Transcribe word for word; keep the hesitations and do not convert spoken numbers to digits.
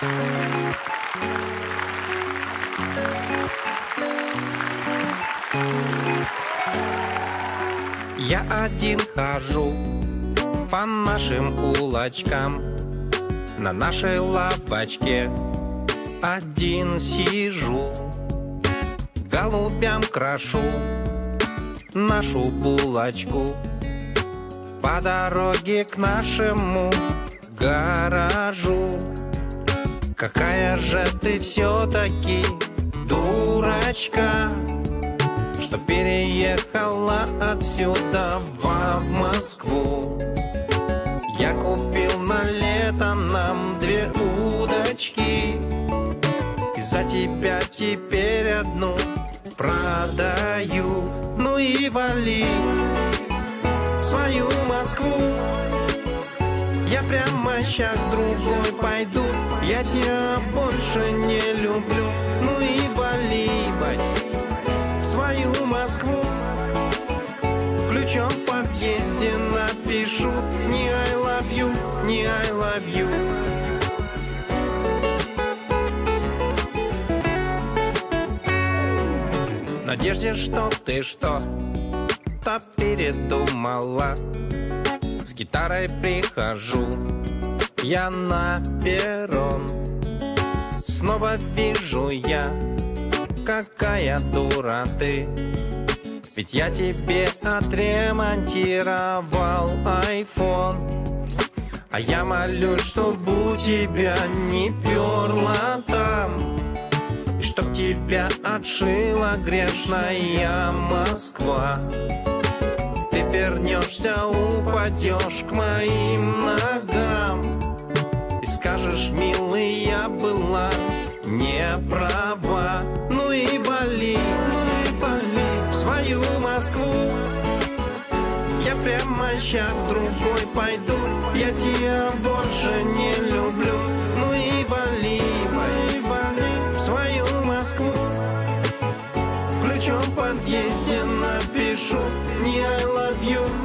Я один хожу по нашим улочкам, на нашей лавочке один сижу, голубям крошу нашу булочку по дороге к нашему гаражу. Какая же ты все-таки дурачка, что переехала отсюда в Москву. Я купил на лето нам две удочки, и за тебя теперь одну продаю. Ну и вали в свою Москву, я прямо щас к другой пойду, я тебя больше не люблю. Ну и вали, бать, в свою Москву, ключом в подъезде напишу не I love you, не I love you. В надежде, что ты что-то передумала, с гитарой прихожу я на перрон. Снова вижу я, какая дура ты, ведь я тебе отремонтировал айфон. А я молюсь, чтобы у тебя не перло там, и чтоб тебя отшила грешная Москва. Ты вернешься, упадешь к моим ногам и скажешь: милый, я была не права. Ну и вали, ну и вали в свою Москву, я прямо щас к другой пойду, я тебя больше не люблю. Ну и вали, вали, вали в свою Москву, ключом в подъезде напишу не I love you.